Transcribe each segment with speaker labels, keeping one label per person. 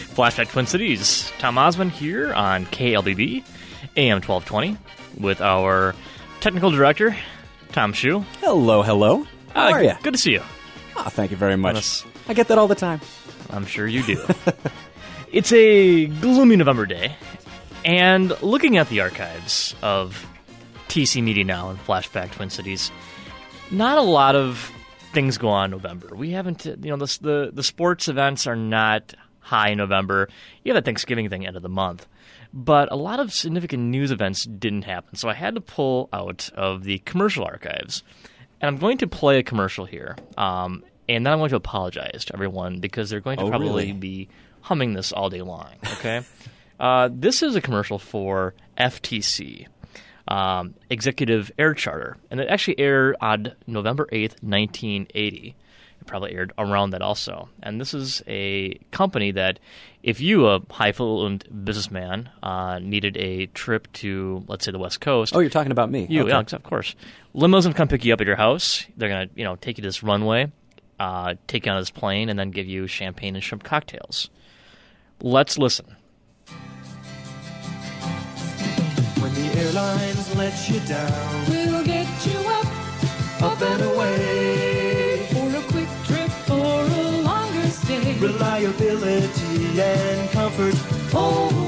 Speaker 1: Flashback Twin Cities. Tom Osmond here on KLBB, AM 1220, with our technical director, Tom Shu.
Speaker 2: Hello, hello. How are you?
Speaker 1: Good to see you.
Speaker 2: Oh, thank you very much. I get that all the time.
Speaker 1: I'm sure you do. It's a gloomy November day, and looking at the archives of TC Media Now and Flashback Twin Cities, not a lot of things go on in November. We haven't, the sports events are not high in November. You have that Thanksgiving thing end of the month. But a lot of significant news events didn't happen, so I had to pull out of the commercial archives. And I'm going to play a commercial here, and then I'm going to apologize to everyone because they're going to probably be humming this all day long, okay? This is a commercial for FTC, Executive Air Charter, and it actually aired on November 8th, 1980. It probably aired around that also. And this is a company that if you, a highfalutin businessman, needed a trip to, let's say, the West Coast.
Speaker 2: Oh, you're talking about me.
Speaker 1: You,
Speaker 2: okay.
Speaker 1: Yeah, of course. Limo's going to come pick you up at your house. They're going to, take you to this runway, take you on this plane, and then give you champagne and shrimp cocktails. Let's listen.
Speaker 3: When the airlines let you down,
Speaker 4: we'll get you up
Speaker 3: and away.
Speaker 4: For a quick trip or a longer stay.
Speaker 3: Reliability and comfort all the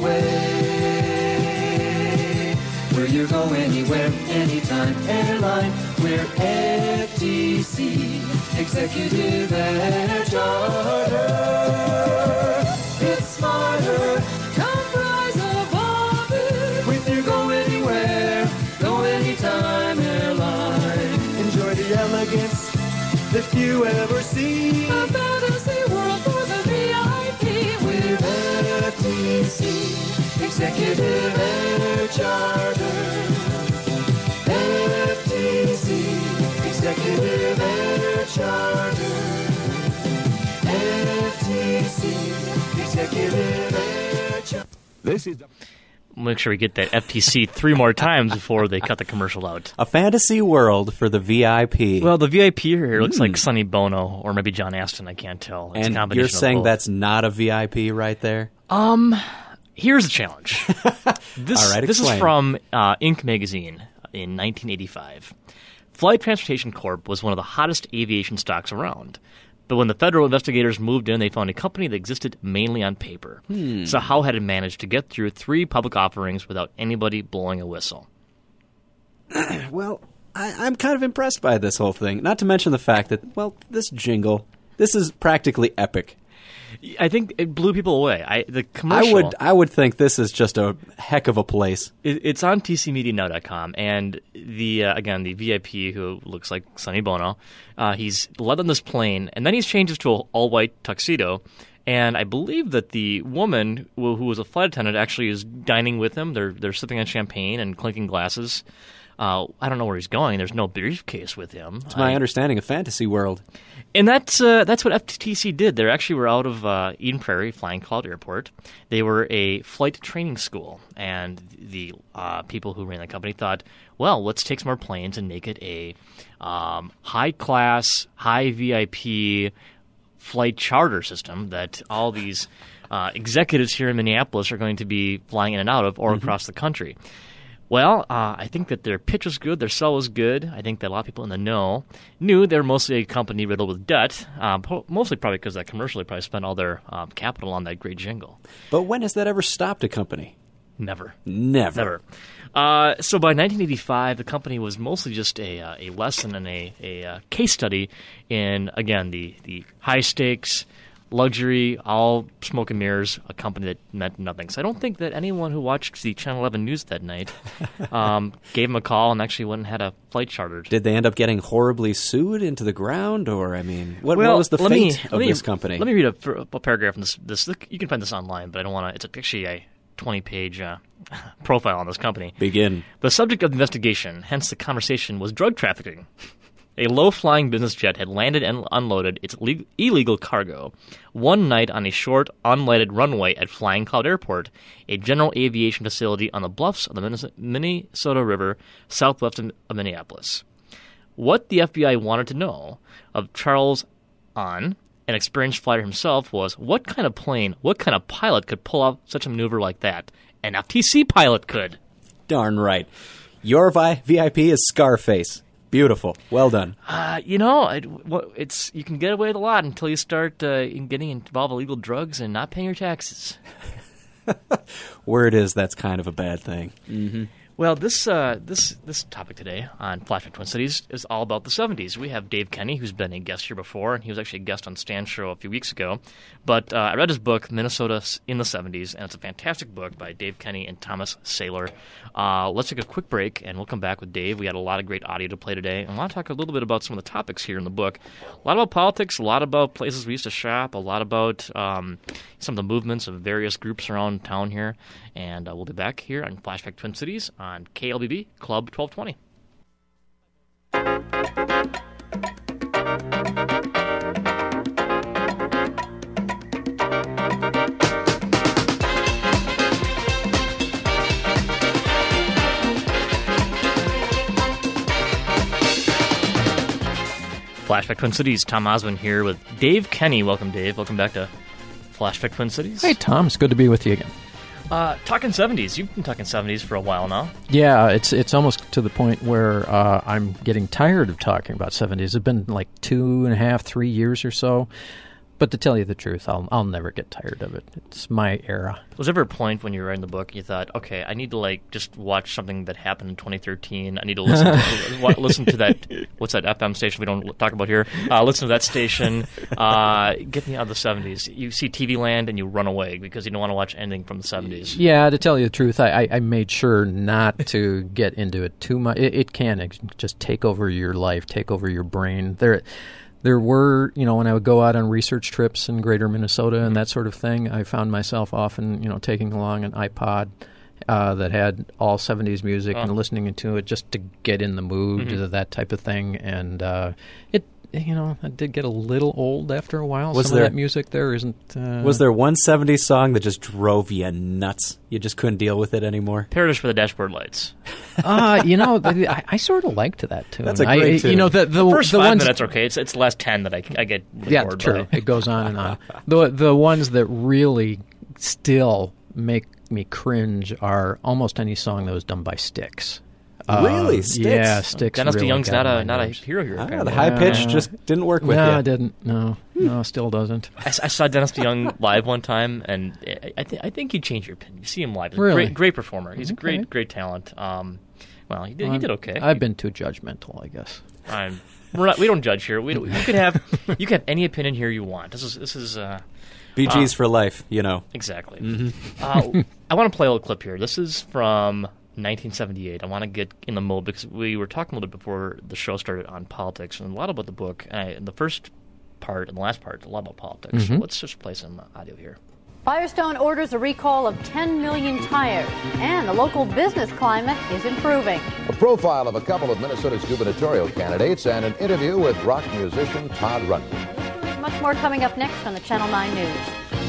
Speaker 3: way. Where you go, anywhere, anytime, airline, we're FTC, Executive Air Charter. It's smarter.
Speaker 4: Come rise above it.
Speaker 3: With your go anywhere, go anytime airline. Enjoy the elegance that few ever see.
Speaker 4: A fantasy world for the VIP.
Speaker 3: With FTC, Executive Air Charter. FTC, Executive Air Charter. FTC, Executive Air Charter.
Speaker 5: This is
Speaker 1: Make sure we get that FTC 3 more times before they cut the commercial out.
Speaker 2: A fantasy world for the VIP.
Speaker 1: Well, the VIP here looks like Sonny Bono or maybe John Aston. I can't tell. It's a
Speaker 2: and
Speaker 1: combination
Speaker 2: you're
Speaker 1: of
Speaker 2: saying
Speaker 1: both.
Speaker 2: that's not a VIP right there?
Speaker 1: Here's the challenge. This,
Speaker 2: All right,
Speaker 1: this is
Speaker 2: explain.
Speaker 1: from Inc. magazine in 1985. Flight Transportation Corp. was one of the hottest aviation stocks around. But when the federal investigators moved in, they found a company that existed mainly on paper. So how had it managed to get through 3 public offerings without anybody blowing a whistle?
Speaker 2: Well, I'm kind of impressed by this whole thing. Not to mention the fact that, this jingle, this is practically epic.
Speaker 1: I think it blew people away. The commercial.
Speaker 2: I would think this is just a heck of a place.
Speaker 1: It's on tcmedianow.com, and the VIP, who looks like Sonny Bono, he's led on this plane, and then he's changes to an all-white tuxedo, and I believe that the woman who was a flight attendant actually is dining with him. They're sipping on champagne and clinking glasses. I don't know where he's going. There's no briefcase with him.
Speaker 2: To my understanding, a fantasy world.
Speaker 1: And that's what FTC did. They actually were out of Eden Prairie Flying Cloud Airport. They were a flight training school, and the people who ran the company thought, well, let's take some more planes and make it a high-class, high VIP flight charter system that all these executives here in Minneapolis are going to be flying in and out of or across the country. Well, I think that their pitch was good, their sell was good. I think that a lot of people in the know knew they were mostly a company riddled with debt, mostly probably because that commercial they probably spent all their capital on that great jingle.
Speaker 2: But when has that ever stopped a company?
Speaker 1: Never.
Speaker 2: Never.
Speaker 1: So by 1985, the company was mostly just a lesson and a case study in, again, the high-stakes, luxury, all smoke and mirrors, a company that meant nothing. So I don't think that anyone who watched the Channel 11 news that night gave him a call and actually went and had a flight chartered.
Speaker 2: Did they end up getting horribly sued into the ground? Or, I mean, what was the fate of this company?
Speaker 1: Let me read a paragraph from this. You can find this online, but I don't want to. It's actually a 20-page profile on this company.
Speaker 2: Begin.
Speaker 1: The subject of the investigation, hence the conversation, was drug trafficking. A low-flying business jet had landed and unloaded its illegal cargo one night on a short, unlighted runway at Flying Cloud Airport, a general aviation facility on the bluffs of the Minnesota River, southwest of Minneapolis. What the FBI wanted to know of Charles An, an experienced fighter himself, was what kind of plane, what kind of pilot could pull off such a maneuver like that? An FTC pilot could.
Speaker 2: Darn right. Your VIP is Scarface. Beautiful. Well done.
Speaker 1: You can get away with a lot until you start getting involved with illegal drugs and not paying your taxes.
Speaker 2: Word is that's kind of a bad thing.
Speaker 1: Mm-hmm. Well, this topic today on Flashback Twin Cities is all about the 70s. We have Dave Kenny, who's been a guest here before, and he was actually a guest on Stan's show a few weeks ago. But I read his book, Minnesota in the 70s, and it's a fantastic book by Dave Kenny and Thomas Saylor. Let's take a quick break, and we'll come back with Dave. We had a lot of great audio to play today, and I want to talk a little bit about some of the topics here in the book. A lot about politics, a lot about places we used to shop, a lot about some of the movements of various groups around town here. And we'll be back here on Flashback Twin Cities on KLBB Club 1220. Flashback Twin Cities, Tom Osmond here with Dave Kenny. Welcome, Dave. Welcome back to Flashback Twin Cities.
Speaker 5: Hey, Tom. It's good to be with you again.
Speaker 1: Talking 70s. You've been talking 70s for a while now.
Speaker 5: Yeah, it's almost to the point where I'm getting tired of talking about 70s. It's been like 2.5, 3 years or so. But to tell you the truth, I'll never get tired of it. It's my era.
Speaker 1: Was there ever a point when you were writing the book you thought, okay, I need to just watch something that happened in 2013. I need to listen to that. What's that FM station we don't talk about here? Listen to that station. Get me out of the 70s. You see TV Land and you run away because you don't want to watch anything from the 70s.
Speaker 5: Yeah, to tell you the truth, I made sure not to get into it too much. It can just take over your life, take over your brain. There were, when I would go out on research trips in greater Minnesota and that sort of thing, I found myself often, taking along an iPod that had all 70s music and listening to it just to get in the mood, that type of thing. And it did get a little old after a while. Some of that music there isn't...
Speaker 2: Was there one 70s song that just drove you nuts? You just couldn't deal with it anymore?
Speaker 1: Paradise for the Dashboard Lights.
Speaker 5: I sort of liked that tune.
Speaker 2: That's a great tune.
Speaker 1: The first 5 minutes are okay. It's the last 10 that I get bored
Speaker 5: true.
Speaker 1: by.
Speaker 5: It goes on and on. The ones that really still make me cringe are almost any song that was done by Styx.
Speaker 2: Really? Styx?
Speaker 5: Yeah, Styx.
Speaker 1: Dennis
Speaker 5: really
Speaker 1: DeYoung's
Speaker 5: got
Speaker 1: not a hero here.
Speaker 2: The high pitch just didn't work with you.
Speaker 5: No, it didn't. No, still doesn't.
Speaker 1: I saw Dennis DeYoung live one time, and I think you'd change your opinion. You see him live. He's
Speaker 5: really?
Speaker 1: a great performer. He's a great talent. He did okay.
Speaker 5: I've been too judgmental, I guess.
Speaker 1: We don't judge here. You can have any opinion here you want. This is
Speaker 2: BG's for life,
Speaker 1: Exactly. Mm-hmm. I want to play a little clip here. This is from 1978. I want to get in the mode because we were talking a little bit before the show started on politics and a lot about the book. And the first part and the last part, a lot about politics. Mm-hmm. Let's just play some audio here.
Speaker 6: Firestone orders a recall of 10 million tires, and the local business climate is improving.
Speaker 7: A profile of a couple of Minnesota's gubernatorial candidates and an interview with rock musician Todd Rundgren.
Speaker 6: Much more coming up next on the Channel 9 News.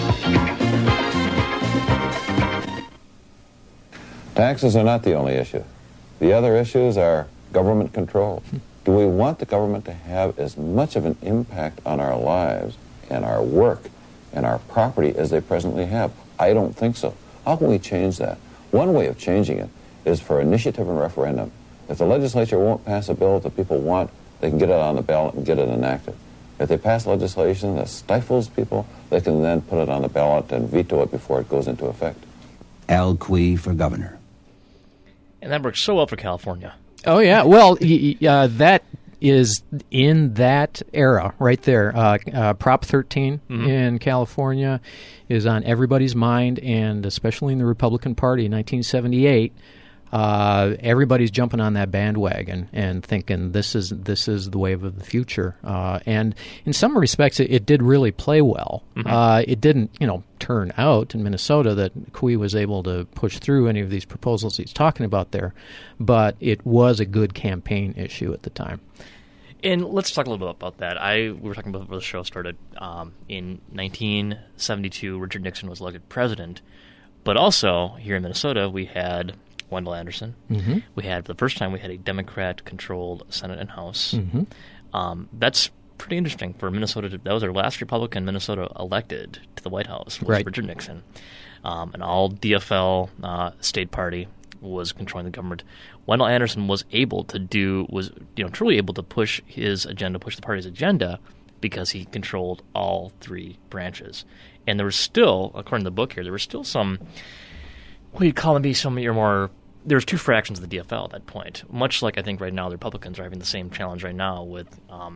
Speaker 8: Taxes are not the only issue. The other issues are government control. Do we want the government to have as much of an impact on our lives and our work and our property as they presently have? I don't think so. How can we change that? One way of changing it is for initiative and referendum. If the legislature won't pass a bill that people want, they can get it on the ballot and get it enacted. If they pass legislation that stifles people, they can then put it on the ballot and veto it before it goes into effect.
Speaker 9: Al Quie for governor.
Speaker 1: And that works so well for California.
Speaker 5: Oh, yeah. Well, that is in that era right there. Prop 13 in California is on everybody's mind, and especially in the Republican Party in 1978. Everybody's jumping on that bandwagon and thinking this is the wave of the future. And in some respects, it did really play well. It didn't, turn out in Minnesota that Quie was able to push through any of these proposals he's talking about there, but it was a good campaign issue at the time.
Speaker 1: And let's talk a little bit about that. We were talking about before the show started. In 1972, Richard Nixon was elected president, but also here in Minnesota, we had Wendell Anderson. We had, for the first time, we had a Democrat-controlled Senate and House. That's pretty interesting for Minnesota. That was our last Republican Minnesota elected to the White House, was
Speaker 5: Right.
Speaker 1: Richard Nixon. An all DFL state party was controlling the government. Wendell Anderson was truly able to push his agenda, push the party's agenda, because he controlled all three branches. And there was still, according to the book here, there were still some, what you'd call maybe some of your more, there was two fractions of the DFL at that point. Much like I think right now the Republicans are having the same challenge right now with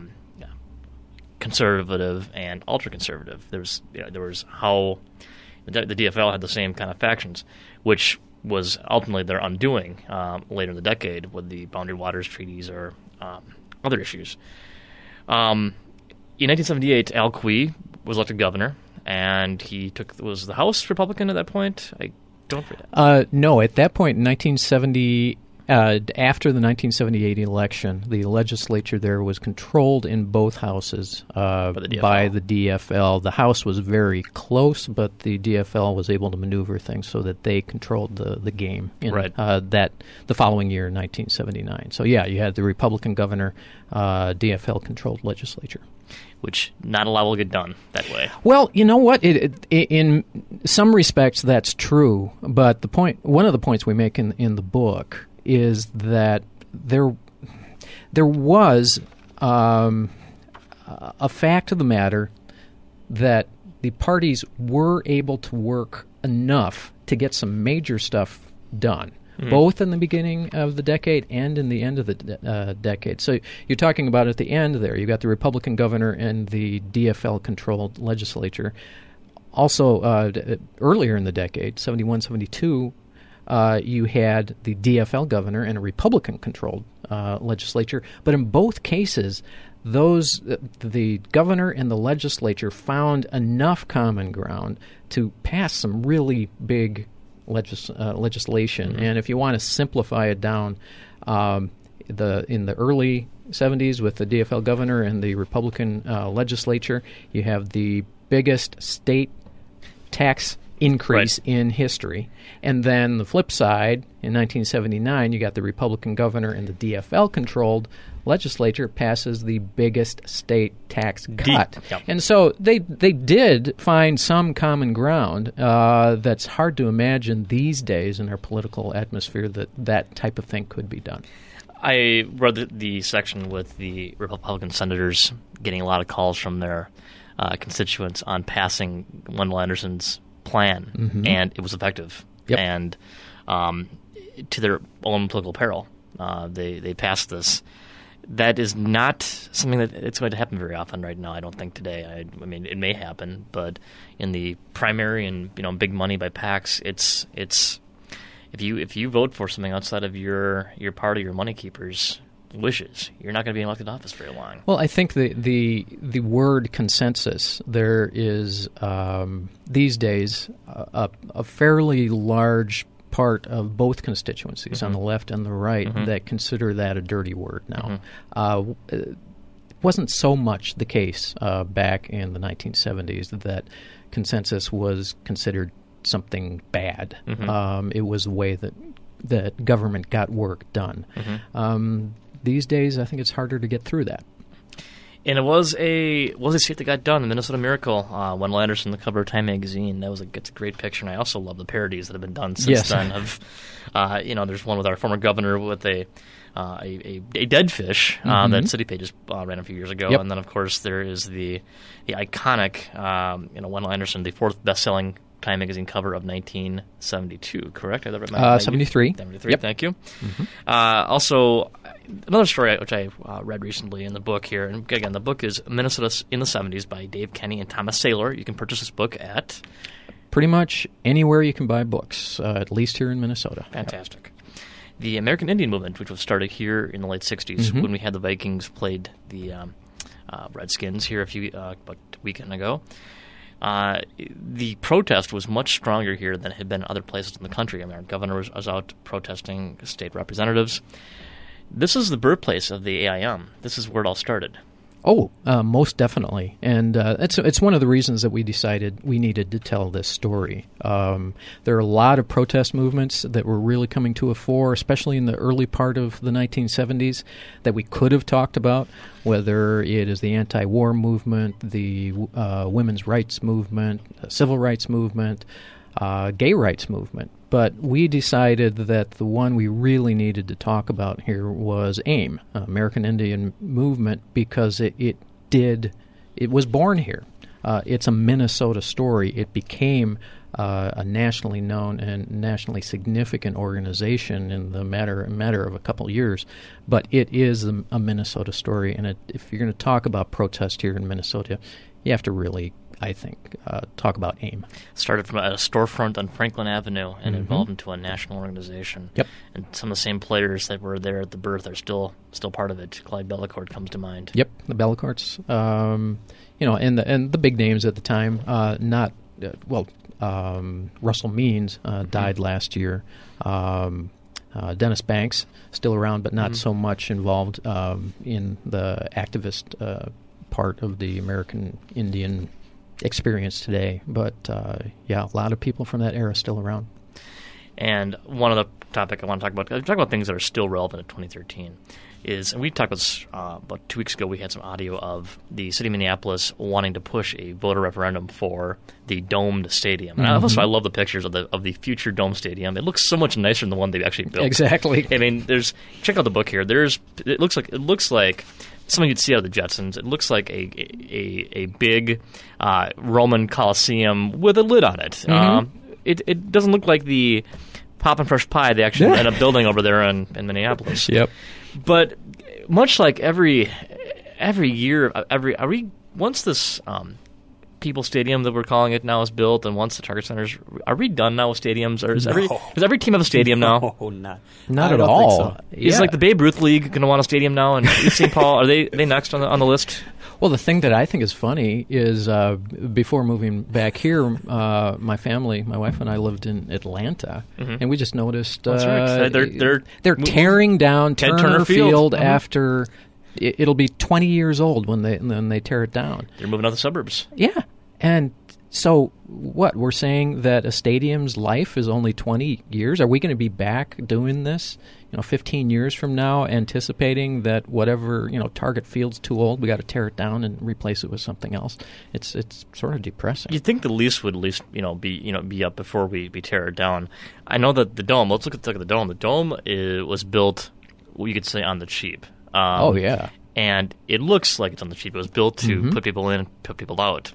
Speaker 1: conservative and ultra-conservative. There was how the DFL had the same kind of factions, which was ultimately their undoing later in the decade with the Boundary Waters treaties or other issues. In 1978, Al Quie was elected governor, and was the House Republican at that point? I don't forget.
Speaker 5: No, at that point in 1970, after the 1978 election, the legislature there was controlled in both houses by the DFL. The House was very close, but the DFL was able to maneuver things so that they controlled the game in the following year, 1979. So, yeah, you had the Republican governor, DFL-controlled legislature.
Speaker 1: Which not a lot will get done that way.
Speaker 5: Well, you know what? In some respects, that's true. But one of the points we make in the book is that there was a fact of the matter that the parties were able to work enough to get some major stuff done. Both in the beginning of the decade and in the end of the decade. So you're talking about at the end there, you got the Republican governor and the DFL-controlled legislature. Also, earlier in the decade, 71, 72, you had the DFL governor and a Republican-controlled legislature. But in both cases, the governor and the legislature found enough common ground to pass some really big legislation. And if you want to simplify it down, in the early 70s with the DFL governor and the Republican legislature, you have the biggest state tax increase in history. And then the flip side, in 1979, you got the Republican governor and the DFL-controlled legislature passes the biggest state tax cut. And so they did find some common ground that's hard to imagine these days in our political atmosphere that type of thing could be done.
Speaker 1: I read the section with the Republican senators getting a lot of calls from their constituents on passing Wendell Anderson's plan, and it was effective. And to their own political peril, they passed this. That is not something that it's going to happen very often right now. I don't think today. I mean, it may happen, but in the primary and big money by PACs, it's if you vote for something outside of your party, your money keepers' wishes, you're not going to be in elected office very long.
Speaker 5: Well, I think the word consensus, there is these days a fairly large part of both constituencies on the left and the right that consider that a dirty word now. It wasn't so much the case back in the 1970s that consensus was considered something bad. It was a way that government got work done. These days, I think it's harder to get through that.
Speaker 1: And it was a state that got done, the Minnesota Miracle. Wendell Anderson, the cover of Time magazine. It's a great picture, and I also love the parodies that have been done since then. Of there's one with our former governor with a dead fish that City Pages ran a few years ago, and then of course there is the iconic Wendell Anderson, the fourth best-selling Time magazine cover of 1972. Correct?
Speaker 5: 73.
Speaker 1: 73. Thank you. Also, another story which I read recently in the book here, and again, the book is Minnesota in the 70s by Dave Kenny and Thomas Saylor. You can purchase this book at
Speaker 5: pretty much anywhere you can buy books, at least here in Minnesota.
Speaker 1: Fantastic. The American Indian movement, which was started here in the late 60s when we had the Vikings played the Redskins here about a weekend ago. The protest was much stronger here than it had been other places in the country. I mean, our governor was out protesting, state representatives. This is the birthplace of the AIM. This is where it all started.
Speaker 5: Oh, most definitely, and it's one of the reasons that we decided we needed to tell this story. There are a lot of protest movements that were really coming to a fore, especially in the early part of the 1970s, that we could have talked about, whether it is the anti-war movement, the women's rights movement, civil rights movement, gay rights movement. But we decided that the one we really needed to talk about here was AIM, American Indian Movement, because it was born here. It's a Minnesota story. It became a nationally known and nationally significant organization in the matter of a couple of years. But it is a Minnesota story, and if you're going to talk about protest here in Minnesota, you have to really, I think, talk about AIM.
Speaker 1: Started from a storefront on Franklin Avenue and evolved into a national organization.
Speaker 5: Yep.
Speaker 1: And some of the same players that were there at the birth are still part of it. Clyde Bellecourt comes to mind.
Speaker 5: Yep, the Bellecourts. And the big names at the time. Russell Means died last year. Dennis Banks still around, but not so much involved in the activist part of the American Indian experience today, but a lot of people from that era still around.
Speaker 1: And one other topic I want to talk about things that are still relevant in 2013 is, and we talked about 2 weeks ago, we had some audio of the city of Minneapolis wanting to push a voter referendum for the domed stadium. And also, I love the pictures of the future dome stadium. It looks so much nicer than the one they actually built.
Speaker 5: Exactly.
Speaker 1: I mean, check out the book here. It looks like something you'd see out of the Jetsons. It looks like a big Roman Colosseum with a lid on it. It doesn't look like the Pop and Fresh Pie they actually end up building over there in Minneapolis.
Speaker 5: Yep.
Speaker 1: But much like every year, once this People Stadium that we're calling it now is built, and once the Target Centers, are we done now with stadiums? Or does every team have a stadium now?
Speaker 2: No,
Speaker 5: not at all.
Speaker 2: So.
Speaker 1: Is like the Babe Ruth League going to want a stadium now? And East St. Paul, are they next on the list?
Speaker 5: Well, the thing that I think is funny is before moving back here, my family, my wife and I lived in Atlanta, and we just noticed
Speaker 1: That's right.
Speaker 5: They're tearing down Turner Field
Speaker 1: Mm-hmm.
Speaker 5: after it'll be 20 years old when they tear it down.
Speaker 1: They're moving out the suburbs.
Speaker 5: Yeah, and so what? We're saying that a stadium's life is only 20 years? Are we going to be back doing this, 15 years from now, anticipating that whatever, Target Field's too old, we got to tear it down and replace it with something else? It's sort of depressing.
Speaker 1: You'd think the lease would at least, be up before we tear it down. I know that the Dome, let's look at the Dome. The Dome was built, you could say, on the cheap.
Speaker 5: Yeah.
Speaker 1: And it looks like it's on the cheap. It was built to put people in, put people out.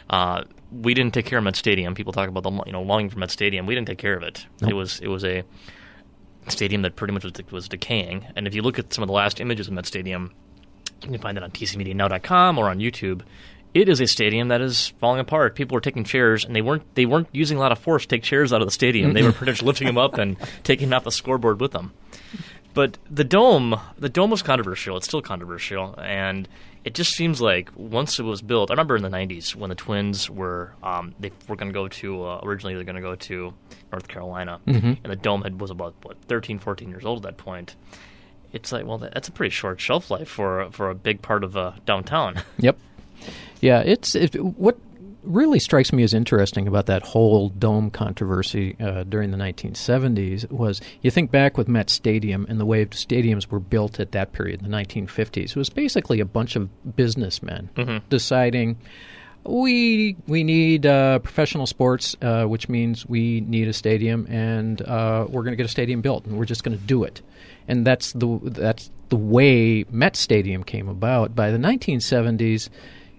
Speaker 1: We didn't take care of Met Stadium. People talk about longing for Met Stadium. We didn't take care of it. Nope. It was a stadium that pretty much was decaying. And if you look at some of the last images of Met Stadium, you can find it on tcmedianow.com or on YouTube. It is a stadium that is falling apart. People were taking chairs, and they weren't using a lot of force to take chairs out of the stadium. They were pretty much lifting them up and taking them off the scoreboard with them. But the Dome was controversial. It's still controversial, and it just seems like once it was built, I remember in the 90s when the Twins were they were going to go to originally they were going to go to North Carolina, and the Dome was about 13, 14 years old at that point. It's like, well, that's a pretty short shelf life for a big part of downtown.
Speaker 5: Yep. Yeah, what really strikes me as interesting about that whole Dome controversy during the 1970s was, you think back with Met Stadium and the way stadiums were built at that period, the 1950s. It was basically a bunch of businessmen deciding we need professional sports, which means we need a stadium, and we're going to get a stadium built, and we're just going to do it. And that's the way Met Stadium came about. By the 1970s,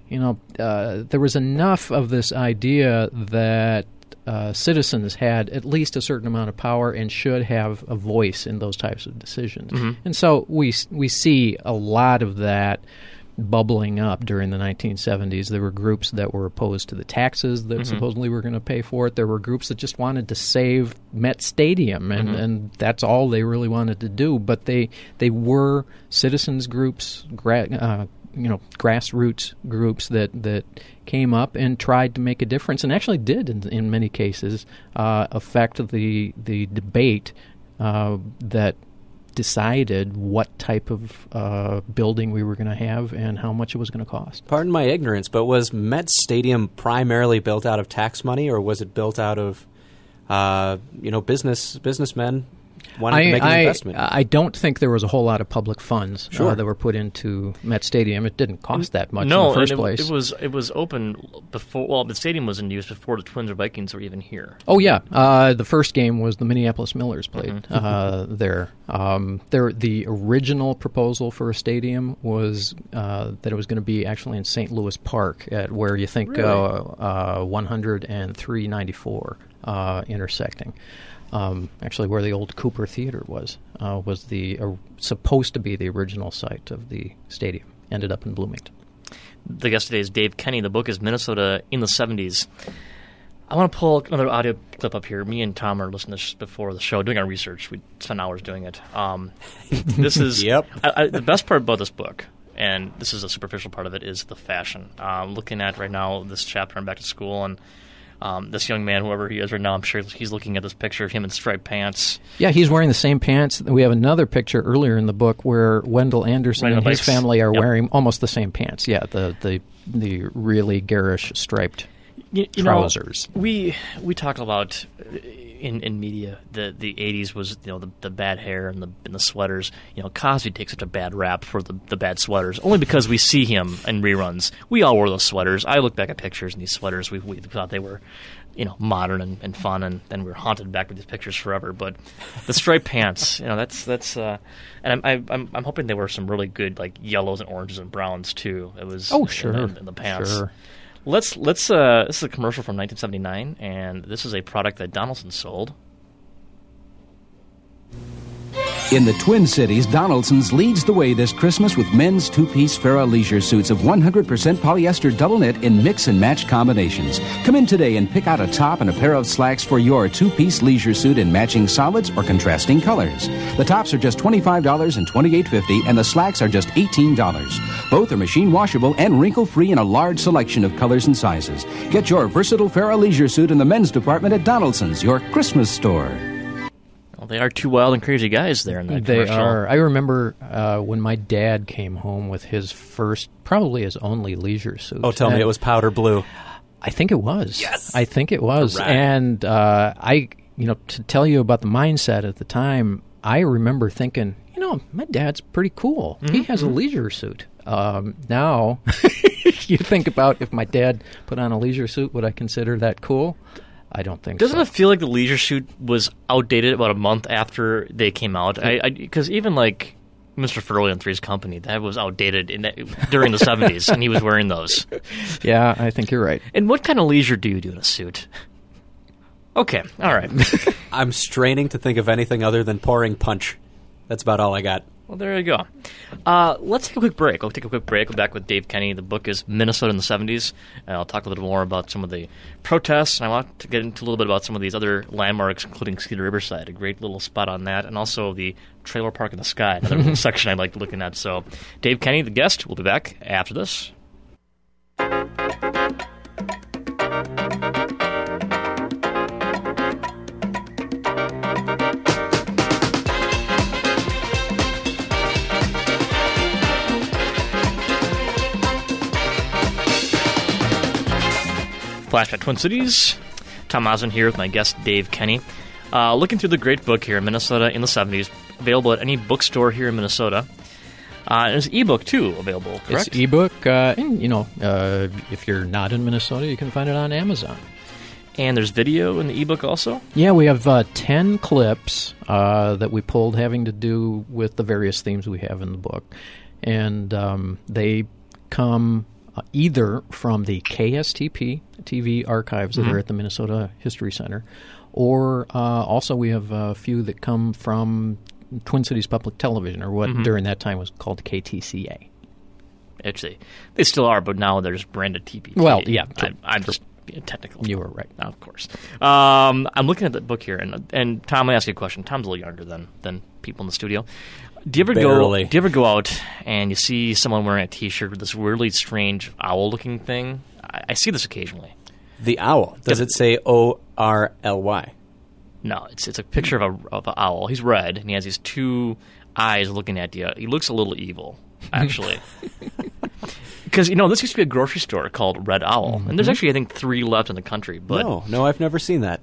Speaker 5: there was enough of this idea that citizens had at least a certain amount of power and should have a voice in those types of decisions. And so we see a lot of that bubbling up during the 1970s. There were groups that were opposed to the taxes that supposedly were going to pay for it. There were groups that just wanted to save Met Stadium, and that's all they really wanted to do. But they were citizens groups, grassroots groups that came up and tried to make a difference, and actually did in many cases affect the debate that decided what type of building we were going to have and how much it was going to cost.
Speaker 2: Pardon my ignorance, but was Met Stadium primarily built out of tax money, or was it built out of, businessmen wanting to make an investment?
Speaker 5: I don't think there was a whole lot of public funds that were put into Met Stadium. It didn't cost that much in the first place.
Speaker 1: It was open before. Well, the stadium was in use before the Twins or Vikings were even here.
Speaker 5: Oh yeah, the first game was the Minneapolis Millers played there. The original proposal for a stadium was that it was going to be actually in St. Louis Park, at where you think 100 and 394 intersecting. Actually, where the old Cooper Theater was the supposed to be the original site of the stadium. Ended up in Bloomington.
Speaker 1: The guest today is Dave Kenny. The book is Minnesota in the 70s. I want to pull another audio clip up here. Me and Tom are listening to this before the show, doing our research. We spent hours doing it. This is the best part about this book, and this is a superficial part of it, is the fashion. Looking at right now this chapter on Back to School, and this young man, whoever he is right now, I'm sure he's looking at this picture of him in striped pants.
Speaker 5: Yeah, he's wearing the same pants. We have another picture earlier in the book where Wendell Anderson and his family are wearing almost the same pants. Yeah, the really garish striped trousers.
Speaker 1: We talk about in media the 80s was the bad hair and the sweaters. Cosby takes such a bad rap for the bad sweaters only because we see him in reruns. We all wore those sweaters. I look back at pictures and these sweaters we thought they were modern and fun, and then we were haunted back with these pictures forever. But the striped pants, that's and I'm hoping there were some really good like yellows and oranges and browns too. It was in the pants.
Speaker 5: Sure.
Speaker 1: Let's this is a commercial from 1979, and this is a product that Donaldson sold.
Speaker 9: In the Twin Cities, Donaldson's leads the way this Christmas with men's two-piece Farrah leisure suits of 100% polyester double knit in mix and match combinations. Come in today and pick out a top and a pair of slacks for your two-piece leisure suit in matching solids or contrasting colors. The tops are just $25 and $28.50, and the slacks are just $18. Both are machine washable and wrinkle-free in a large selection of colors and sizes. Get your versatile Farrah leisure suit in the men's department at Donaldson's, your Christmas store.
Speaker 1: Well, they are two wild and crazy guys there in that commercial.
Speaker 5: They are. I remember when my dad came home with his first, probably his only leisure suit.
Speaker 2: Oh, tell me it was powder blue.
Speaker 5: I think it was.
Speaker 2: Yes!
Speaker 5: I think it was.
Speaker 2: Correct.
Speaker 5: And to tell you about the mindset at the time, I remember thinking, my dad's pretty cool. Mm-hmm. He has a leisure suit. Now, you think about if my dad put on a leisure suit, would I consider that cool? I don't think
Speaker 1: Doesn't it feel like the leisure suit was outdated about a month after they came out? Because even like Mr. Furley and Three's Company, that was outdated during the 70s, and he was wearing those.
Speaker 5: Yeah, I think you're right.
Speaker 1: And what kind of leisure do you do in a suit? Okay, all right.
Speaker 2: I'm straining to think of anything other than pouring punch. That's about all I got.
Speaker 1: Well, there you go. Let's take a quick break. We'll take a quick break. We'll be back with Dave Kenny. The book is Minnesota in the 70s. And I'll talk a little more about some of the protests, and I want to get into a little bit about some of these other landmarks, including Cedar Riverside, a great little spot on that, and also the Trailer Park in the Sky, another little section I like looking at. So Dave Kenny, the guest, will be back after this. Flashback Twin Cities. Tom Osmond here with my guest, Dave Kenny. Looking through the great book here, Minnesota in the 70s, available at any bookstore here in Minnesota. And there's ebook, too, available, correct?
Speaker 5: It's ebook, and, if you're not in Minnesota, you can find it on Amazon.
Speaker 1: And there's video in the ebook also?
Speaker 5: Yeah, we have 10 clips that we pulled having to do with the various themes we have in the book. And they come either from the KSTP TV archives that are at the Minnesota History Center, or also we have a few that come from Twin Cities Public Television, or what during that time was called KTCA.
Speaker 1: Actually, they still are, but now they're just branded TPT.
Speaker 5: Well, yeah.
Speaker 1: I'm just being technical.
Speaker 5: You were right.
Speaker 1: Of course. I'm looking at the book here, and Tom, let me ask you a question. Tom's a little younger than people in the studio. Do you ever go out and you see someone wearing a T-shirt with this really strange owl-looking thing? I see this occasionally.
Speaker 2: The owl. Does it say O-R-L-Y?
Speaker 1: No, it's a picture of an owl. He's red, and he has these two eyes looking at you. He looks a little evil, actually. Because, this used to be a grocery store called Red Owl. And there's actually, I think, 3 left in the country. But
Speaker 2: No, I've never seen that.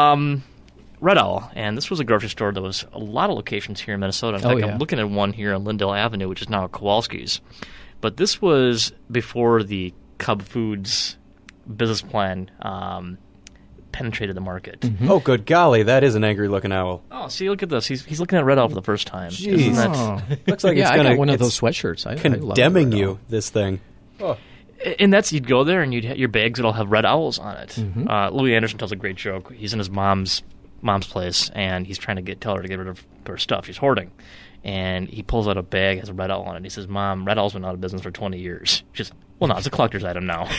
Speaker 1: Red Owl, and this was a grocery store that was a lot of locations here in Minnesota. In fact, I'm looking at one here on Lindale Avenue, which is now Kowalski's. But this was before the Cub Foods business plan penetrated the market.
Speaker 2: Oh, good golly, that is an angry-looking owl.
Speaker 1: Oh, see, look at this. He's looking at Red Owl for the first time.
Speaker 2: Jeez.
Speaker 1: Isn't that...
Speaker 2: Looks like
Speaker 5: Yeah,
Speaker 2: it's
Speaker 5: I
Speaker 2: gonna,
Speaker 5: got one of
Speaker 2: it's
Speaker 5: those sweatshirts. I love
Speaker 2: condemning
Speaker 5: Red
Speaker 2: you,
Speaker 5: Owl.
Speaker 2: this thing.
Speaker 1: And that's, you'd go there and your bags would all have red owls on it. Louis Anderson tells a great joke. He's in his mom's place, and he's trying to tell her to get rid of her stuff. She's hoarding. And he pulls out a bag, has a red owl on it. He says, "Mom, Red Owl's been out of business for 20 years. She's, well, no, it's a collector's item now.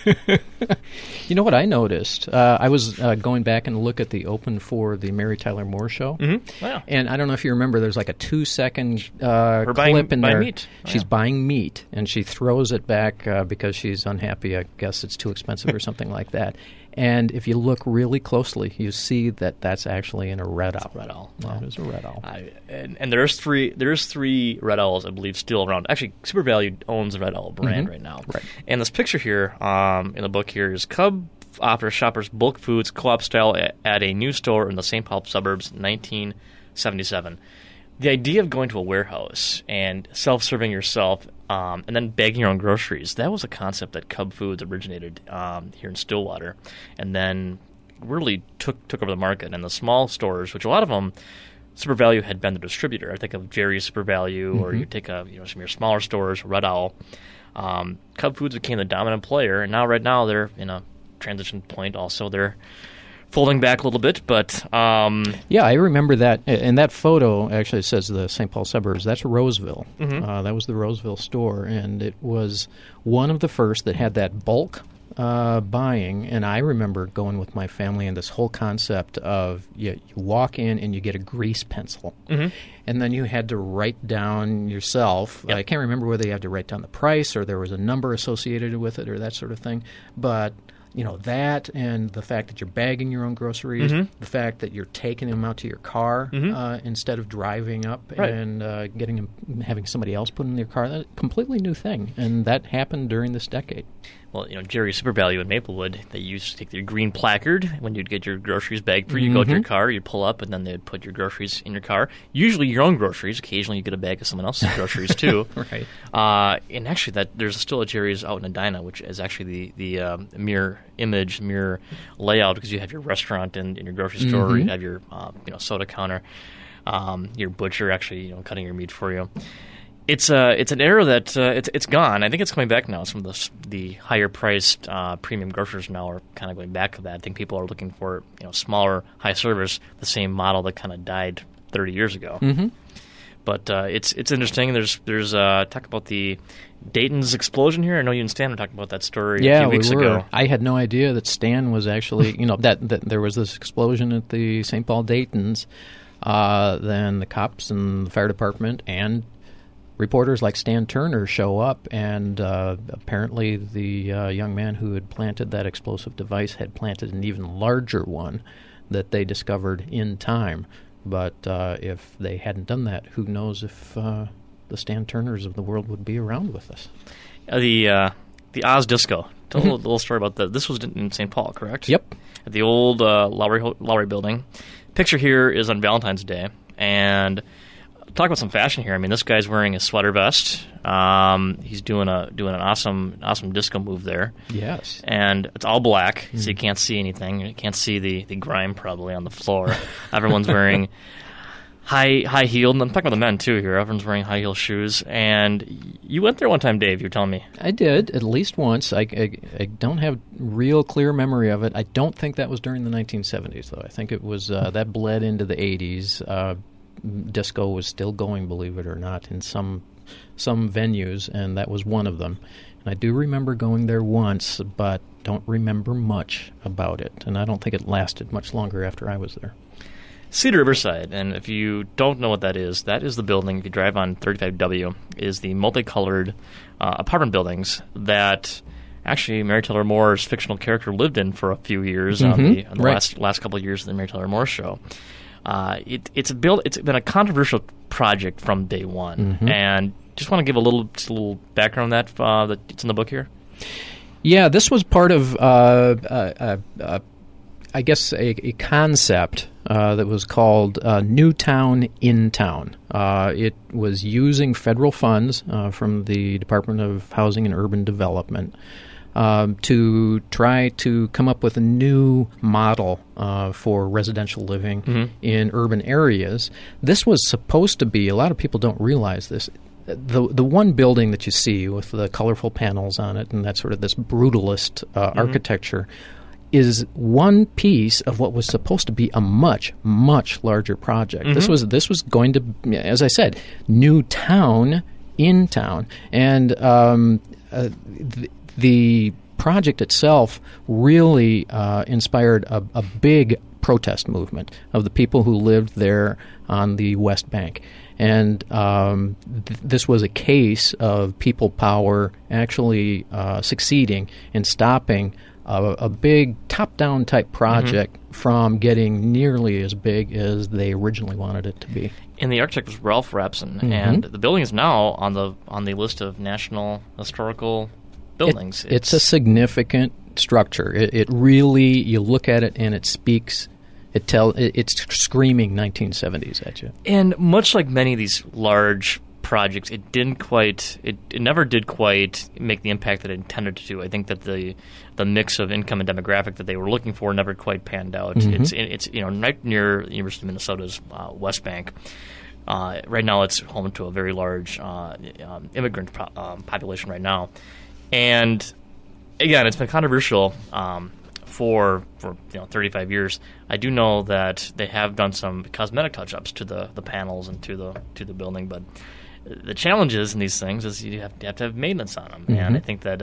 Speaker 5: You know what I noticed? I was going back and look at the open for the Mary Tyler Moore show.
Speaker 1: Wow.
Speaker 5: And I don't know if you remember, there's like a 2-second
Speaker 1: buying-
Speaker 5: clip in
Speaker 1: buying
Speaker 5: there.
Speaker 1: meat. Oh,
Speaker 5: She's
Speaker 1: yeah.
Speaker 5: buying meat, and she throws it back because she's unhappy. I guess it's too expensive or something like that. And if you look really closely, you see that that's actually in a red owl.
Speaker 1: Red Owl.
Speaker 5: That is a red owl.
Speaker 1: And there's three Red Owls, I believe, still around. Actually, Super Value owns the Red Owl brand right now.
Speaker 5: Right.
Speaker 1: And this picture here in the book here is Cub offers shoppers bulk foods co-op style at a new store in the St. Paul suburbs, 1977. The idea of going to a warehouse and self-serving yourself and then bagging your own groceries, that was a concept that Cub Foods originated here in Stillwater and then really took over the market. And the small stores, which a lot of them, Super Value had been the distributor. I think of Jerry's Super Value, or you take some of your smaller stores, Red Owl. Cub Foods became the dominant player, and right now they're in a transition point also. They're folding back a little bit, but...
Speaker 5: Yeah, I remember that. And that photo actually says the St. Paul suburbs. That's Roseville. That was the Roseville store, and it was one of the first that had that bulk buying. And I remember going with my family and this whole concept of you walk in and you get a grease pencil. And then you had to write down yourself.
Speaker 1: Yep.
Speaker 5: I can't remember whether you had to write down the price or there was a number associated with it or that sort of thing. But... that and the fact that you're bagging your own groceries, the fact that you're taking them out to your car instead of driving up and having somebody else put in your car, that's a completely new thing. And that happened during this decade.
Speaker 1: Well, Jerry's Super Value in Maplewood, they used to take their green placard when you'd get your groceries bagged for you. You go to your car, you'd pull up, and then they'd put your groceries in your car. Usually your own groceries. Occasionally you get a bag of someone else's groceries, too.
Speaker 5: Right.
Speaker 1: And actually, there's still a Jerry's out in Edina, which is actually the mirror layout, because you have your restaurant and your grocery store, you have your soda counter, your butcher actually cutting your meat for you. It's an era that it's gone. I think it's coming back now. Some of the higher priced premium grocers now are kind of going back to that. I think people are looking for smaller, high service, the same model that kind of died 30 years ago. But it's interesting. There's talk about the Dayton's explosion here. I know you and Stan were talking about that story a few weeks ago.
Speaker 5: I had no idea that Stan was actually that there was this explosion at the St. Paul Dayton's. Then the cops and the fire department and reporters like Stan Turner show up, and apparently the young man who had planted that explosive device had planted an even larger one that they discovered in time. But if they hadn't done that, who knows if the Stan Turners of the world would be around with us.
Speaker 1: The Oz Disco. Tell a little story about that. This was in St. Paul, correct?
Speaker 5: Yep.
Speaker 1: At the old Lowry building. Picture here is on Valentine's Day, and talk about some fashion here. I mean, this guy's wearing a sweater vest. He's doing an awesome disco move there.
Speaker 5: Yes.
Speaker 1: And it's all black, so you can't see anything. You can't see the grime probably on the floor. Everyone's wearing high heeled. I'm talking about the men too here. Everyone's wearing high heel shoes. And you went there one time, Dave. You were telling me.
Speaker 5: I did, at least once. I don't have real clear memory of it. I don't think that was during the 1970s, though. I think it was that bled into the 80s. Disco was still going, believe it or not, in some venues, and that was one of them. And I do remember going there once, but don't remember much about it. And I don't think it lasted much longer after I was there.
Speaker 1: Cedar Riverside, and if you don't know what that is the building, if you drive on 35W, is the multicolored apartment buildings that actually Mary Tyler Moore's fictional character lived in for a few years on the last couple of years of the Mary Tyler Moore show. It's been a controversial project from day one, and just want to give a little background on that it's in the book here.
Speaker 5: Yeah, this was part of I guess a concept that was called New Town in Town. It was using federal funds from the Department of Housing and Urban Development to try to come up with a new model for residential living in urban areas. This was supposed to be, a lot of people don't realize this, the one building that you see with the colorful panels on it and that sort of this brutalist architecture is one piece of what was supposed to be a much, much larger project. This was going to, as I said, new town in town. And the project itself really inspired a big protest movement of the people who lived there on the West Bank. And this was a case of people power actually succeeding in stopping a big top-down type project from getting nearly as big as they originally wanted it to be.
Speaker 1: And the architect was Ralph Rapson, and the building is now on the list of National Historical Buildings.
Speaker 5: It's a significant structure. It really, you look at it and it speaks. It's screaming 1970s at you.
Speaker 1: And much like many of these large projects, it never did quite make the impact that it intended to. I think that the mix of income and demographic that they were looking for never quite panned out. It's right near the University of Minnesota's West Bank. Right now, it's home to a very large immigrant population right now, and again, it's been controversial for 35 years. I do know that they have done some cosmetic touch-ups to the panels and to the building, but the challenges in these things is you have to have maintenance on them, and I think that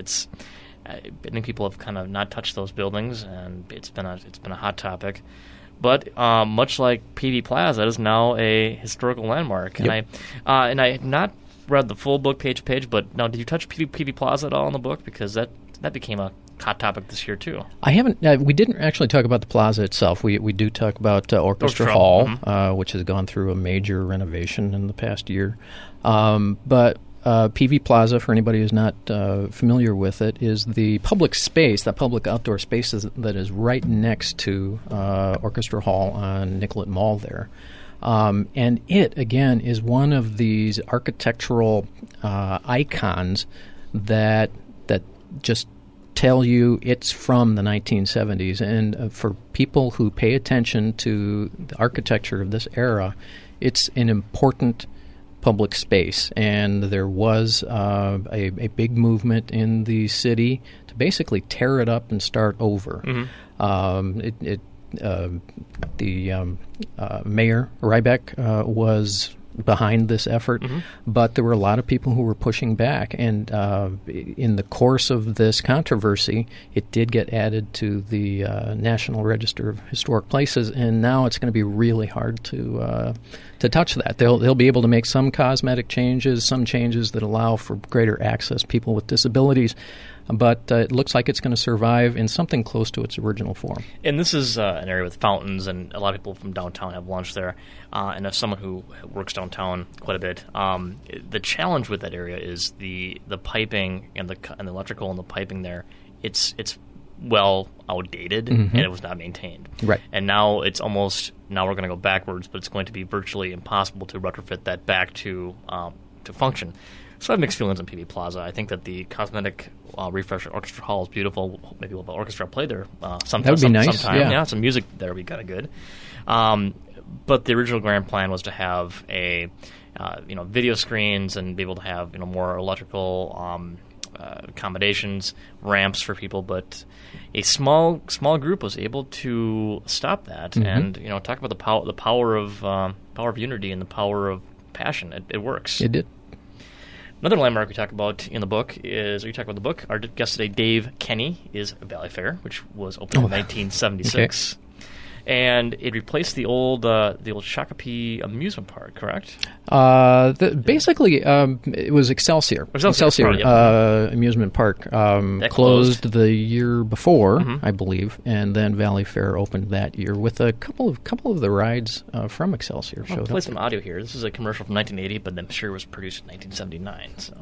Speaker 1: I think people have kind of not touched those buildings, and it's been a hot topic. But much like PV Plaza, it is now a historical landmark, and I have not read the full book page to page. But now, did you touch PV Plaza at all in the book? Because that became a hot topic this year too.
Speaker 5: I haven't. We didn't actually talk about the plaza itself. We do talk about Orchestra Hall, which has gone through a major renovation in the past year. But PV Plaza, for anybody who's not familiar with it, is the public space, that public outdoor space that is right next to Orchestra Hall on Nicollet Mall there. And it, again, is one of these architectural icons that just tell you it's from the 1970s. And for people who pay attention to the architecture of this era, it's an important public space. And there was a big movement in the city to basically tear it up and start over. The Mayor Rybeck was behind this effort, but there were a lot of people who were pushing back. And in the course of this controversy, it did get added to the National Register of Historic Places, and now it's going to be really hard to touch that. They'll be able to make some cosmetic changes, some changes that allow for greater access, people with disabilities, but it looks like it's going to survive in something close to its original form.
Speaker 1: And this is an area with fountains, and a lot of people from downtown have lunch there. And as someone who works downtown quite a bit, the challenge with that area is the piping and the electrical and the piping there. It's well outdated, and it was not maintained.
Speaker 5: Right.
Speaker 1: And now we're going to go backwards, but it's going to be virtually impossible to retrofit that back to function. So I have mixed feelings on PV Plaza. I think that the cosmetic refresh at Orchestra Hall is beautiful. Maybe we'll have an orchestra play there sometime.
Speaker 5: That would be nice.
Speaker 1: Sometime. Yeah, some music there would be kind of good. But the original grand plan was to have video screens and be able to have more electrical accommodations, ramps for people. But a small group was able to stop that and talk about the power of unity and the power of passion. It works.
Speaker 5: It did.
Speaker 1: Another landmark we talk about in the book our guest today, Dave Kenny, is Valley Fair, which was opened in 1976. And it replaced the old Shakopee amusement park, correct?
Speaker 5: Basically, it was Excelsior.
Speaker 1: Excelsior, yeah.
Speaker 5: Amusement Park
Speaker 1: That
Speaker 5: closed the year before, I believe, and then Valley Fair opened that year with a couple of the rides from Excelsior.
Speaker 1: I'll
Speaker 5: showed
Speaker 1: play
Speaker 5: up.
Speaker 1: some audio here. This is a commercial from 1980, but I'm sure it was produced in 1979. So.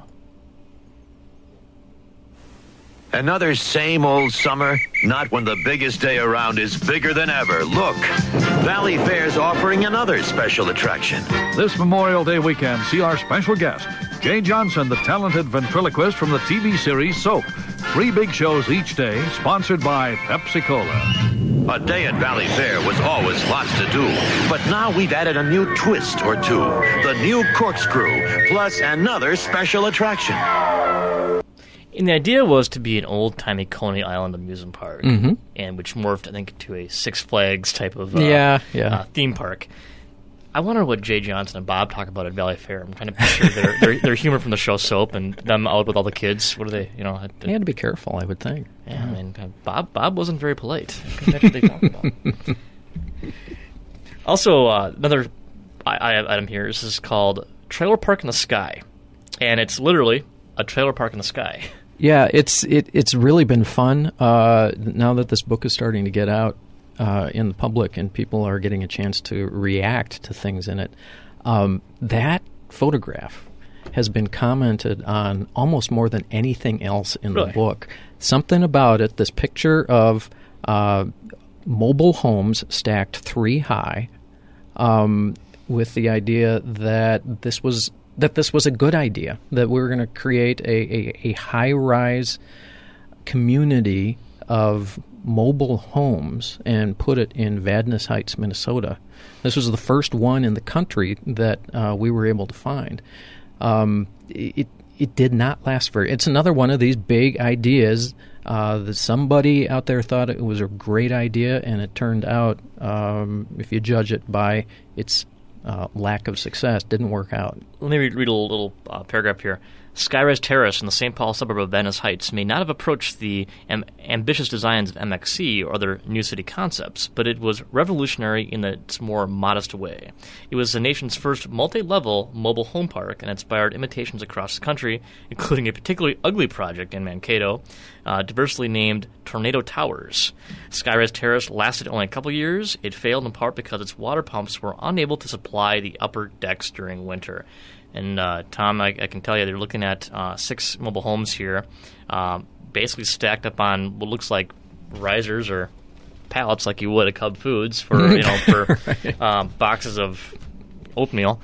Speaker 10: Another same old summer? Not when the biggest day around is bigger than ever. Look, Valley Fair's offering another special attraction.
Speaker 11: This Memorial Day weekend, see our special guest, Jay Johnson, the talented ventriloquist from the TV series Soap. 3 big shows each day, sponsored by Pepsi-Cola.
Speaker 10: A day at Valley Fair was always lots to do, but now we've added a new twist or two. The new corkscrew, plus another special attraction.
Speaker 1: And the idea was to be an old-timey Coney Island amusement park, and which morphed, I think, into a Six Flags type of theme park. I wonder what Jay Johnson and Bob talk about at Valley Fair. I'm trying to picture their humor from the show Soap and them out with all the kids. What do they,
Speaker 5: They had to be careful, I would think.
Speaker 1: Yeah, I mean, Bob wasn't very polite. That's what they talked about. Also, another item here. This is called Trailer Park in the Sky, and it's literally a trailer park in the sky.
Speaker 5: Yeah, it's really been fun. Now that this book is starting to get out in the public and people are getting a chance to react to things in it, that photograph has been commented on almost more than anything else in the book. Something about it, this picture of mobile homes stacked 3 high, with the idea that this was a good idea, that we were going to create a high-rise community of mobile homes and put it in Vadnais Heights, Minnesota. This was the first one in the country that we were able to find. It did not last very. It's another one of these big ideas that somebody out there thought it was a great idea, and it turned out, if you judge it by its lack of success, didn't work out.
Speaker 1: Let me read a little paragraph here. Skyrise Terrace in the St. Paul suburb of Vadnais Heights may not have approached the ambitious designs of MXC or other new city concepts, but it was revolutionary in its more modest way. It was the nation's first multi-level mobile home park and inspired imitations across the country, including a particularly ugly project in Mankato, diversely named Tornado Towers. Skyrise Terrace lasted only a couple years. It failed in part because its water pumps were unable to supply the upper decks during winter. And, Tom, I can tell you they're looking at 6 mobile homes here, basically stacked up on what looks like risers or pallets like you would at Cub Foods for, right. Boxes of oatmeal.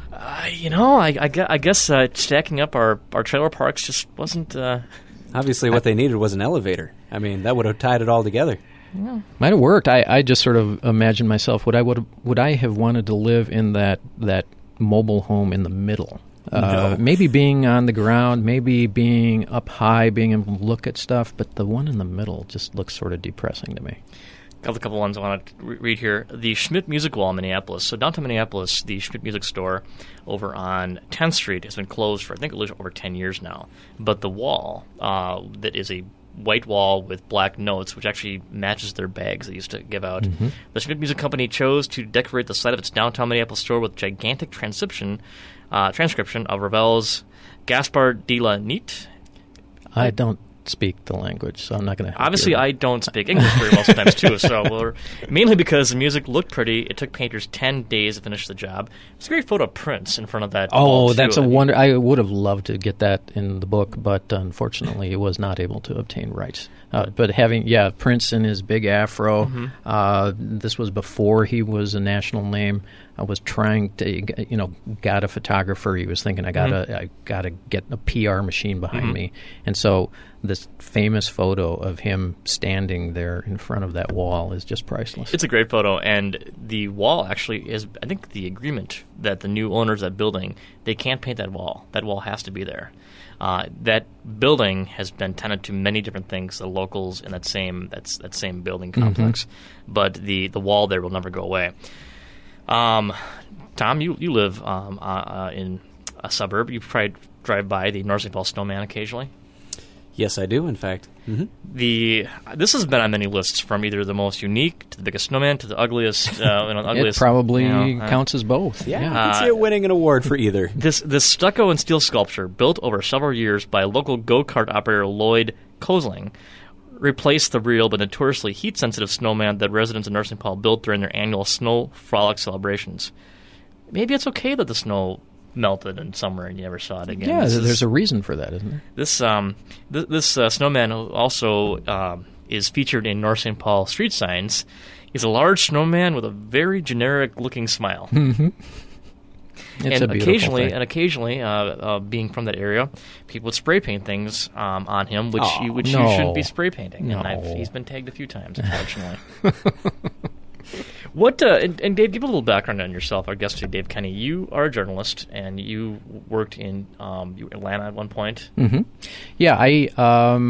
Speaker 1: I guess stacking up our trailer parks just wasn't...
Speaker 2: Obviously what they needed was an elevator. I mean, that would have tied it all together.
Speaker 1: Yeah.
Speaker 5: Might have worked. I just sort of imagined myself, would I have wanted to live in that mobile home in the middle?
Speaker 2: No.
Speaker 5: Maybe being on the ground, maybe being up high, being able to look at stuff, but the one in the middle just looks sort of depressing to me.
Speaker 1: A couple ones I want to read here. The Schmidt Music Wall in Minneapolis. So downtown Minneapolis, the Schmidt Music Store over on 10th Street has been closed for, I think, over 10 years now. But the wall, that is a white wall with black notes, which actually matches their bags they used to give out. Mm-hmm. The Schmidt Music Company chose to decorate the site of its downtown Minneapolis store with gigantic transcription of Ravel's Gaspard de la Nit.
Speaker 5: I don't speak the language, so I'm not going to.
Speaker 1: Obviously, I don't speak English very well sometimes too. So mainly because the music looked pretty. It took painters 10 days to finish the job. It's a great photo of Prince in front of that.
Speaker 5: Oh, that's a wonder. I would have loved to get that in the book, but unfortunately, it was not able to obtain rights. But having Prince in his big afro. Mm-hmm. This was before he was a national name. I was trying to, got a photographer. He was thinking, I gotta get a PR machine behind me, and so this famous photo of him standing there in front of that wall is just priceless.
Speaker 1: It's a great photo, and the wall actually is, I think, the agreement that the new owners of that building, they can't paint that wall. That wall has to be there. That building has been tenant to many different things, the locals in that same building complex, but the wall there will never go away. Tom, you live in a suburb. You probably drive by the North St. Paul Snowman occasionally.
Speaker 2: Yes, I do, in fact.
Speaker 1: This has been on many lists, from either the most unique to the biggest snowman to the ugliest. Ugliest
Speaker 5: It probably counts as both.
Speaker 2: Yeah, I can see it winning an award for either.
Speaker 1: This stucco and steel sculpture, built over several years by local go-kart operator Lloyd Kosling, replaced the real but notoriously heat-sensitive snowman that residents of North St. Paul built during their annual snow frolic celebrations. Maybe it's okay that the snow melted in summer and you never saw it again.
Speaker 5: Yeah, there's a reason for that, isn't there?
Speaker 1: This snowman also is featured in North St. Paul street signs. He's a large snowman with a very generic-looking smile.
Speaker 5: Mm-hmm. It's a beautiful thing.
Speaker 1: Occasionally, being from that area, people would spray paint things on him, which you shouldn't be spray painting.
Speaker 5: No.
Speaker 1: And he's been tagged a few times, unfortunately. And Dave, give a little background on yourself. Our guest today, Dave Kenny. You are a journalist, and you worked in Atlanta at one point.
Speaker 5: Mm-hmm. Yeah,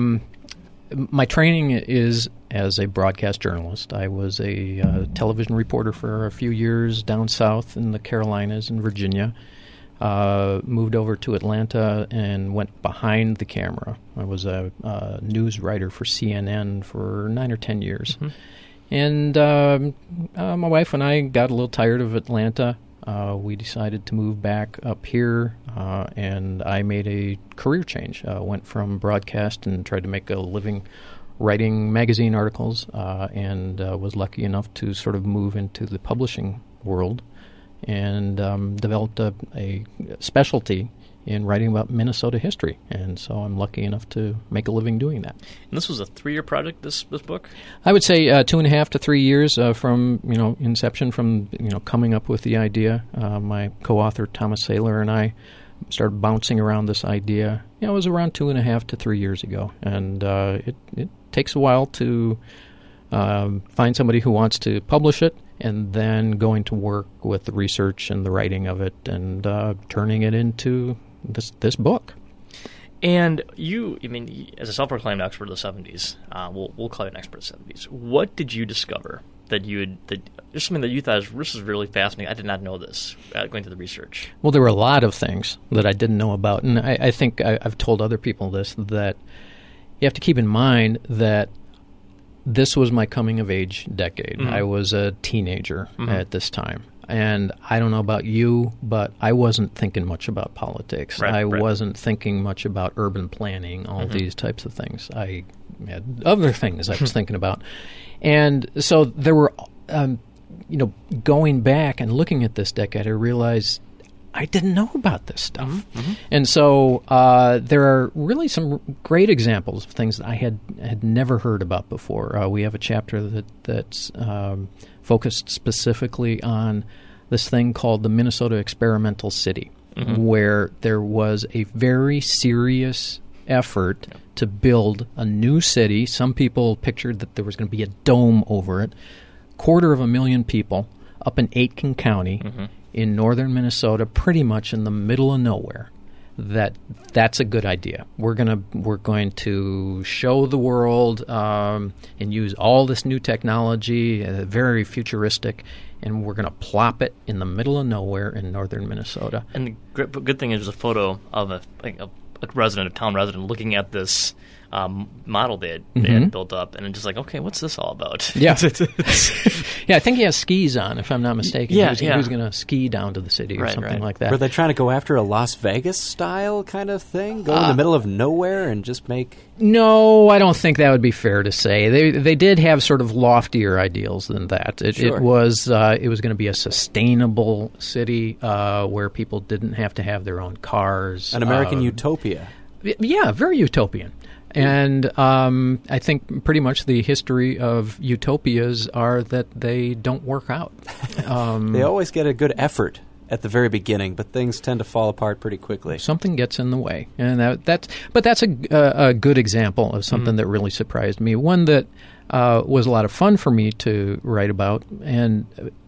Speaker 5: my training is as a broadcast journalist. I was a television reporter for a few years down south in the Carolinas and Virginia. Moved over to Atlanta and went behind the camera. I was a news writer for CNN for 9 or 10 years. Mm-hmm. And my wife and I got a little tired of Atlanta. We decided to move back up here, and I made a career change. Went from broadcast and tried to make a living writing magazine articles, and was lucky enough to sort of move into the publishing world and developed a specialty in writing about Minnesota history, and so I'm lucky enough to make a living doing that.
Speaker 1: And this was a 3-year project, this book?
Speaker 5: I would say 2.5 to 3 years from inception, from coming up with the idea. My co-author Thomas Saylor and I started bouncing around this idea. It was around 2.5 to 3 years ago, and it takes a while to find somebody who wants to publish it, and then going to work with the research and the writing of it, and turning it into this book.
Speaker 1: And you, as a self-proclaimed expert of the 70s, we'll call you an expert of the 70s. What did you discover that there's something that you thought this is really fascinating? I did not know this going through the research.
Speaker 5: Well, there were a lot of things that I didn't know about, and I think I've told other people this, that you have to keep in mind that this was my coming-of-age decade. Mm-hmm. I was a teenager at this time. And I don't know about you, but I wasn't thinking much about politics. I wasn't thinking much about urban planning, all these types of things. I had other things I was thinking about. And so there were, going back and looking at this decade, I realized I didn't know about this stuff. Mm-hmm. And so there are really some great examples of things that I had never heard about before. We have a chapter that's focused specifically on this thing called the Minnesota Experimental City, where there was a very serious effort to build a new city. Some people pictured that there was going to be a dome over it. 250,000 people up in Aitkin County in northern Minnesota, pretty much in the middle of nowhere. That's a good idea. We're going to show the world and use all this new technology, very futuristic, and we're going to plop it in the middle of nowhere in northern Minnesota.
Speaker 1: And the good thing is there's a photo of a town resident looking at this model they had built up, and it's just like, okay, what's this all about?
Speaker 5: Yeah. Yeah, I think he has skis on, if I'm not mistaken.
Speaker 1: Yeah,
Speaker 5: he was going to ski down to the city or something like that.
Speaker 2: Were they trying to go after a Las Vegas style kind of thing? Go in the middle of nowhere and just make...
Speaker 5: No, I don't think that would be fair to say. They did have sort of loftier ideals than that. It was going to be a sustainable city where people didn't have to have their own cars.
Speaker 2: An American utopia.
Speaker 5: Yeah, very utopian. And I think pretty much the history of utopias are that they don't work out.
Speaker 2: They always get a good effort at the very beginning, but things tend to fall apart pretty quickly.
Speaker 5: Something gets in the way, and that's a good example of something that really surprised me. One that was a lot of fun for me to write about, and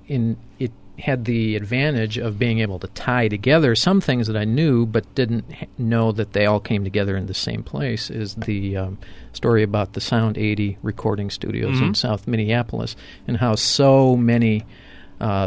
Speaker 5: it had the advantage of being able to tie together some things that I knew but didn't know that they all came together in the same place, is the story about the Sound 80 recording studios in South Minneapolis, and how so many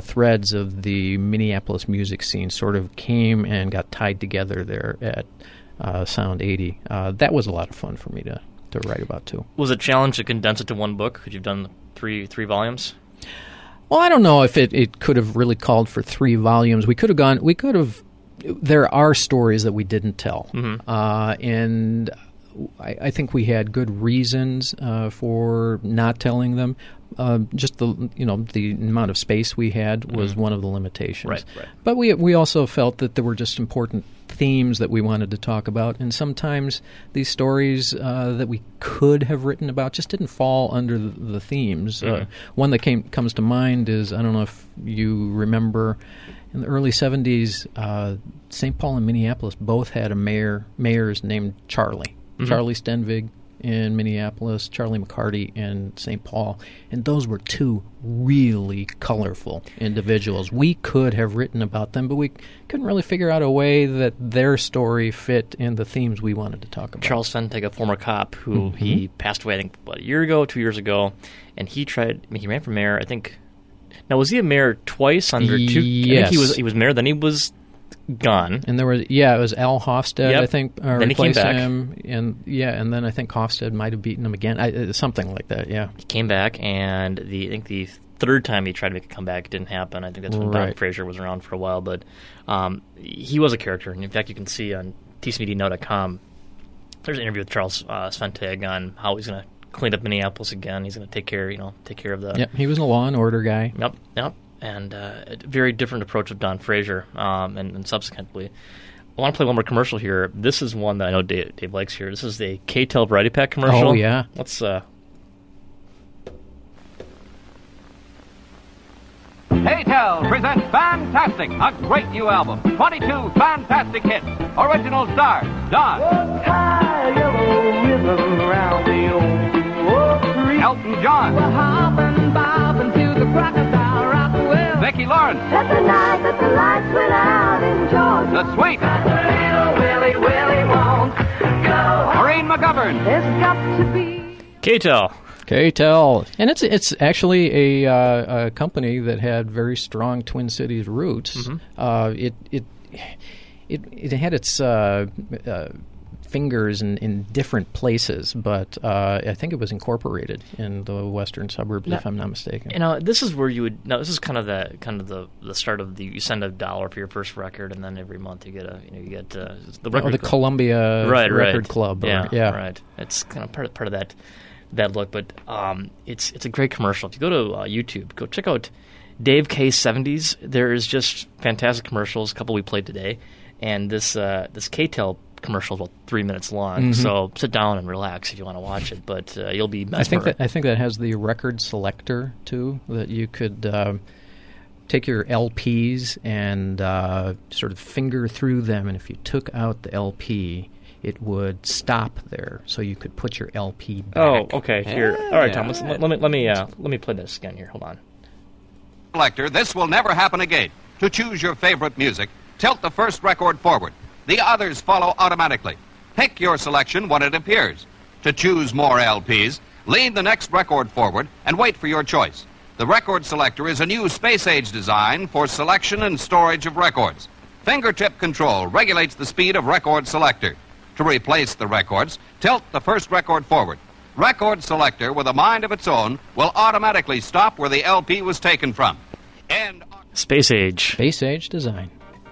Speaker 5: threads of the Minneapolis music scene sort of came and got tied together there at Sound 80. That was a lot of fun for me to write about, too.
Speaker 1: Was it a challenge to condense it to one book? Because you've done three volumes?
Speaker 5: Well, I don't know if it could have really called for 3 volumes. There are stories that we didn't tell. And I think we had good reasons for not telling them. Just the amount of space we had was one of the limitations.
Speaker 1: Right.
Speaker 5: But we also felt that there were just important themes that we wanted to talk about, and sometimes these stories that we could have written about just didn't fall under the themes. One that comes to mind is, I don't know if you remember, in the early 70s, St. Paul and Minneapolis both had mayors named Charlie. Charlie Stenvig in Minneapolis, Charlie McCarty in St. Paul, and those were 2 really colorful individuals. We could have written about them, but we couldn't really figure out a way that their story fit in the themes we wanted to talk about.
Speaker 1: Charles Stenvig, a former cop who he passed away, I think, a year ago, 2 years ago, and he ran for mayor, I think. Now, was he a mayor twice under 2?
Speaker 5: Yes.
Speaker 1: I think he was mayor, then he was gone.
Speaker 5: And there was, it was Al Hofstad, I think,
Speaker 1: then he came back.
Speaker 5: him, and then I think Hofstad might have beaten him again, something like that. Yeah,
Speaker 1: he came back, and I think the 3rd time he tried to make a comeback, it didn't happen. I think that's when Don Fraser was around for a while, but he was a character, and in fact, you can see on tcmedianow.com, there's an interview with Charles Stenvig on how he's going to clean up Minneapolis again. He's going to take care of the.
Speaker 5: Yep, he was a law and order guy.
Speaker 1: Yep. And a very different approach of Don Fraser, and subsequently. I want to play one more commercial here. This is one that I know Dave likes here. This is the K-Tel Variety Pack commercial.
Speaker 5: Oh, yeah.
Speaker 1: Let's...
Speaker 12: K-Tel presents Fantastic, a great new album. 22 fantastic hits. Original stars, Don. Elton John.
Speaker 4: We're hopping, bobbing to the crocodile rock well.
Speaker 12: Vicki Lawrence.
Speaker 4: That's the night that the lights went out in Georgia.
Speaker 12: The Sweet.
Speaker 4: Little Willie won't go.
Speaker 12: Maureen McGovern.
Speaker 4: There's got to be
Speaker 1: K-Tel.
Speaker 5: And it's actually a company that had very strong Twin Cities roots. It had its fingers in different places, but I think it was incorporated in the western suburbs, if I'm not mistaken.
Speaker 1: This is where you would. Now, this is kind of the start of you send $1 for your first record, and then every month you get the record.
Speaker 5: The Columbia Record Club.
Speaker 1: Right. It's kind of part of that look, but it's a great commercial. If you go to YouTube, go check out Dave K 70s. There is just fantastic commercials. A couple we played today, and this K-Tel commercial is about 3 minutes long. So sit down and relax if you want to watch it, but you'll be mesmerized.
Speaker 5: I think that has the record selector too, that you could take your LPs and sort of finger through them, and if you took out the LP, it would stop there, so you could put your LP back.
Speaker 1: Oh, okay. Here, all right, Tom. Let me play this again here. Hold on.
Speaker 12: Selector, this will never happen again. To choose your favorite music, tilt the first record forward. The others follow automatically. Pick your selection when it appears. To choose more LPs, lean the next record forward and wait for your choice. The record selector is a new space-age design for selection and storage of records. Fingertip control regulates the speed of record selector. To replace the records, tilt the first record forward. Record selector with a mind of its own will automatically stop where the LP was taken from.
Speaker 1: Space age
Speaker 5: design.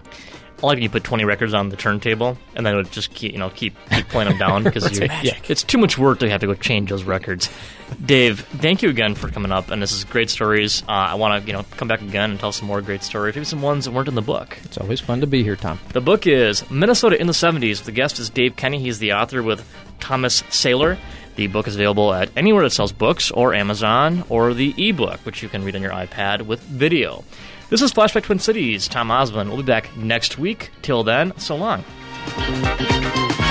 Speaker 1: I like when you put 20 records on the turntable, and then it would just keep playing them down because it's too much work to have to go change those records. Dave, thank you again for coming up, and this is great stories. I want to come back again and tell some more great stories, maybe some ones that weren't in the book.
Speaker 5: It's always fun to be here, Tom.
Speaker 1: The book is Minnesota in the 70s. The guest is Dave Kenny. He's the author with Thomas Saylor. The book is available at anywhere that sells books, or Amazon, or the ebook, which you can read on your iPad with video. This is Flashback Twin Cities. Tom Osmond. We'll be back next week. Till then, so long.